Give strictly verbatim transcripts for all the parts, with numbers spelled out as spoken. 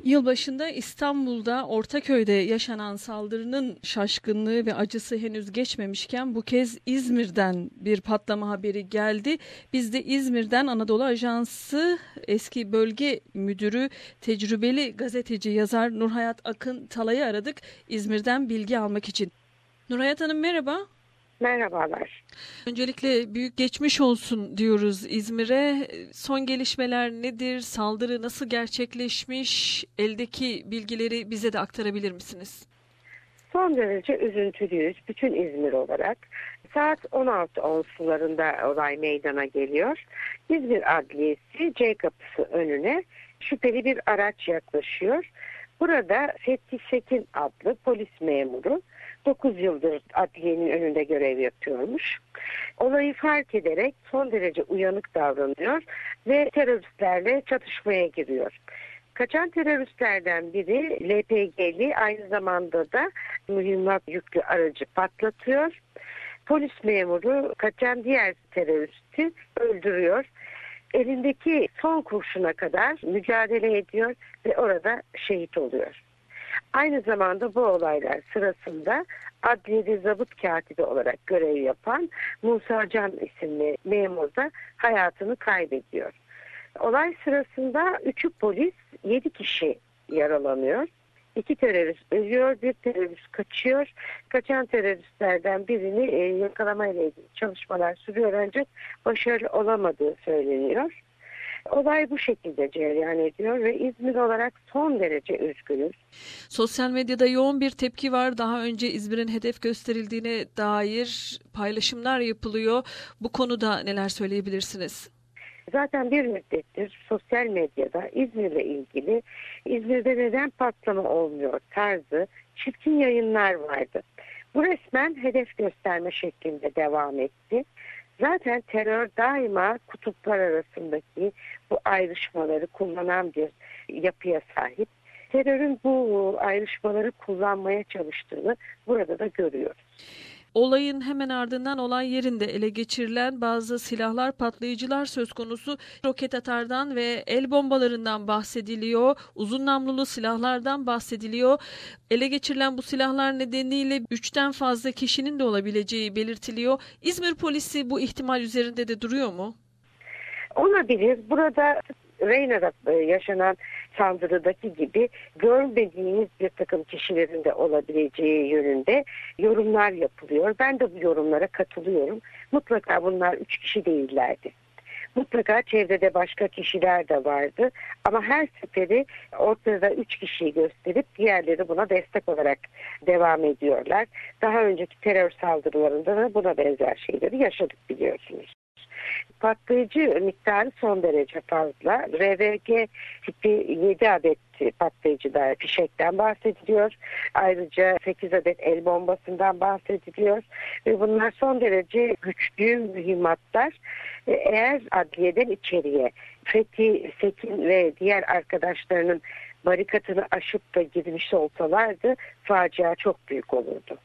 Yılbaşında İstanbul'da Ortaköy'de yaşanan saldırının şaşkınlığı ve acısı henüz geçmemişken bu kez İzmir'den bir patlama haberi geldi. Biz de İzmir'den Anadolu Ajansı eski bölge müdürü, tecrübeli gazeteci yazar Nurhayat Akın Talay'ı aradık İzmir'den bilgi almak için. Nurhayat Hanım merhaba. Merhabalar. Öncelikle büyük geçmiş olsun diyoruz İzmir'e. Son gelişmeler nedir? Saldırı nasıl gerçekleşmiş? Eldeki bilgileri bize de aktarabilir misiniz? Son derece üzüntülüyüz bütün İzmir olarak. Saat on altı on sularında olay meydana geliyor. İzmir Adliyesi C kapısı önüne şüpheli bir araç yaklaşıyor. Burada Fethi Sekin adlı polis memuru dokuz yıldır adliyenin önünde görev yapıyormuş. Olayı fark ederek son derece uyanık davranıyor ve teröristlerle çatışmaya giriyor. Kaçan teröristlerden biri L P G'li, aynı zamanda da mühimmat yüklü aracı patlatıyor. Polis memuru kaçan diğer teröristi öldürüyor. Elindeki son kurşuna kadar mücadele ediyor ve orada şehit oluyor. Aynı zamanda bu olaylar sırasında adliyede zabıt katibi olarak görev yapan Musa Can isimli memur da hayatını kaybediyor. Olay sırasında üçü polis, yedi kişi yaralanıyor. İki terörist ölüyor, bir terörist kaçıyor. Kaçan teröristlerden birini e, yakalamayla ilgili çalışmalar sürüyor ancak başarılı olamadığı söyleniyor. Olay bu şekilde cereyan ediyor ve İzmir olarak son derece üzgünüz. Sosyal medyada yoğun bir tepki var. Daha önce İzmir'in hedef gösterildiğine dair paylaşımlar yapılıyor. Bu konuda neler söyleyebilirsiniz? Zaten bir müddettir sosyal medyada İzmir'le ilgili İzmir'de neden patlama olmuyor tarzı çirkin yayınlar vardı. Bu resmen hedef gösterme şeklinde devam etti. Zaten terör daima kutuplar arasındaki bu ayrışmaları kullanan bir yapıya sahip. Terörün bu ayrışmaları kullanmaya çalıştığını burada da görüyoruz. Olayın hemen ardından olay yerinde ele geçirilen bazı silahlar, patlayıcılar söz konusu. Roket atardan ve el bombalarından bahsediliyor. Uzun namlulu silahlardan bahsediliyor. Ele geçirilen bu silahlar nedeniyle üçten fazla kişinin de olabileceği belirtiliyor. İzmir polisi bu ihtimal üzerinde de duruyor mu? Olabilir. Burada Reyna'da yaşanan saldırıdaki gibi görmediğimiz bir takım kişilerin de olabileceği yönünde yorumlar yapılıyor. Ben de bu yorumlara katılıyorum. Mutlaka bunlar üç kişi değillerdi. Mutlaka çevrede başka kişiler de vardı. Ama her seferi ortada üç kişiyi gösterip diğerleri buna destek olarak devam ediyorlar. Daha önceki terör saldırılarında da buna benzer şeyleri yaşadık biliyorsunuz. Patlayıcı miktarı son derece fazla. R V G tipi yedi adet patlayıcıda fişekten bahsediliyor. Ayrıca sekiz adet el bombasından bahsediliyor. Ve bunlar son derece güçlü mühimmatlar. Eğer adliyeden içeriye Fethi Sekin ve diğer arkadaşlarının barikatını aşıp da girmiş olsalardı facia çok büyük olurdu.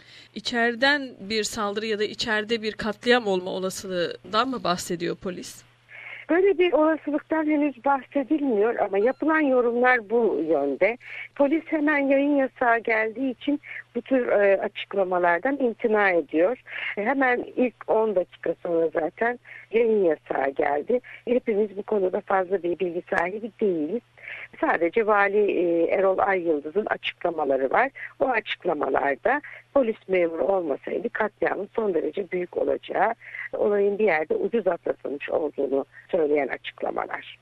İçeriden bir saldırı ya da içeride bir katliam olma olasılığından mı bahsediyor polis? Böyle bir olasılıktan henüz bahsedilmiyor ama yapılan yorumlar bu yönde. Polis hemen yayın yasağı geldiği için bu tür e, açıklamalardan imtina ediyor. E, hemen ilk on dakika sonra zaten yayın yasağı geldi. Hepimiz bu konuda fazla bir bilgi sahibi değiliz. Sadece Vali e, Erol Ayyıldız'ın açıklamaları var. O açıklamalarda polis memuru olmasaydı katliamın son derece büyük olacağı, olayın bir yerde ucuz atlatılmış olduğunu söyleyen açıklamalar.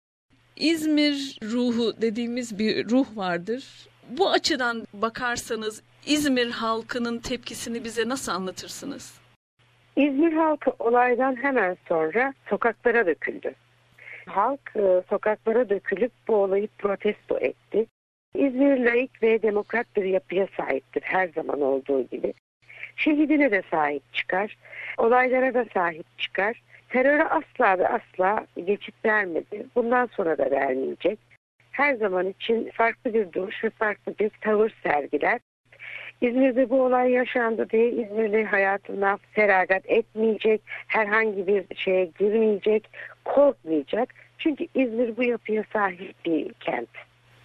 İzmir ruhu dediğimiz bir ruh vardır. Bu açıdan bakarsanız İzmir halkının tepkisini bize nasıl anlatırsınız? İzmir halkı olaydan hemen sonra sokaklara döküldü. Halk e, sokaklara dökülüp bu olayı protesto etti. İzmir laik ve demokrat bir yapıya sahiptir her zaman olduğu gibi. Şehidine de sahip çıkar, olaylara da sahip çıkar. Teröre asla ve asla geçit vermedi. Bundan sonra da vermeyecek. Her zaman için farklı bir duruş ve farklı bir tavır sergiler. İzmir'de bu olay yaşandı diye İzmirli hayatından feragat etmeyecek, herhangi bir şeye girmeyecek, korkmayacak. Çünkü İzmir bu yapıya sahip bir kent.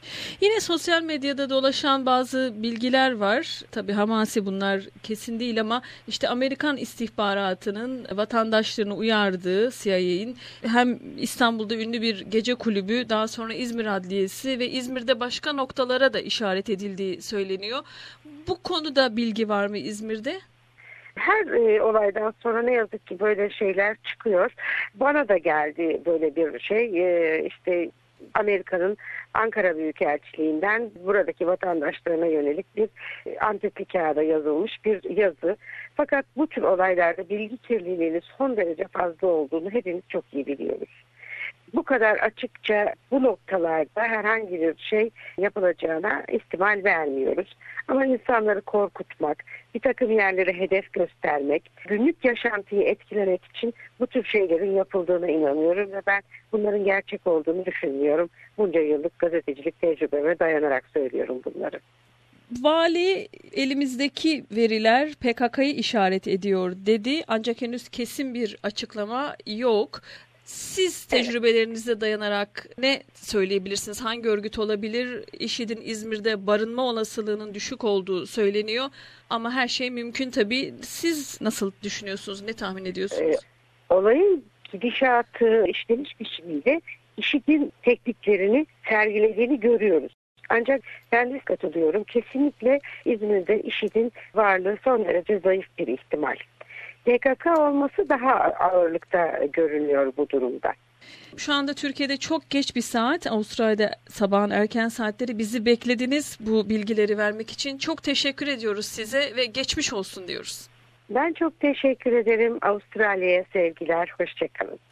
Yine sosyal medyada dolaşan bazı bilgiler var. Tabii hamasi bunlar kesin değil ama işte Amerikan istihbaratının vatandaşlarını uyardığı C I A'nin hem İstanbul'da ünlü bir gece kulübü, daha sonra İzmir Adliyesi ve İzmir'de başka noktalara da işaret edildiği söyleniyor. Bu konuda bilgi var mı İzmir'de? Her e, olaydan sonra ne yazık ki böyle şeyler çıkıyor. Bana da geldi böyle bir şey. E, işte Amerika'nın Ankara Büyükelçiliğinden buradaki vatandaşlarına yönelik bir e, antetli kağıda yazılmış bir yazı. Fakat bu tür olaylarda bilgi kirliliğinin son derece fazla olduğunu hepimiz çok iyi biliyoruz. Bu kadar açıkça bu noktalarda herhangi bir şey yapılacağına ihtimal vermiyoruz. Ama insanları korkutmak, bir takım yerlere hedef göstermek, günlük yaşantıyı etkilemek için bu tür şeylerin yapıldığına inanıyorum ve ben bunların gerçek olduğunu düşünmüyorum. Bunca yıllık gazetecilik tecrübeme dayanarak söylüyorum bunları. Vali elimizdeki veriler P K K'yı işaret ediyor dedi ancak henüz kesin bir açıklama yok. Siz tecrübelerinize dayanarak ne söyleyebilirsiniz? Hangi örgüt olabilir? IŞİD'in İzmir'de barınma olasılığının düşük olduğu söyleniyor. Ama her şey mümkün tabii. Siz nasıl düşünüyorsunuz? Ne tahmin ediyorsunuz? Ee, olayın gidişatı işleniş biçimiyle IŞİD'in tekniklerini sergilediğini görüyoruz. Ancak ben de katılıyorum. Kesinlikle İzmir'de IŞİD'in varlığı son derece zayıf bir ihtimal. P K K olması daha ağırlıkta görünüyor bu durumda. Şu anda Türkiye'de çok geç bir saat. Avustralya'da sabahın erken saatleri, bizi beklediniz bu bilgileri vermek için. Çok teşekkür ediyoruz size ve geçmiş olsun diyoruz. Ben çok teşekkür ederim. Avustralya'ya sevgiler. Hoşça kalın.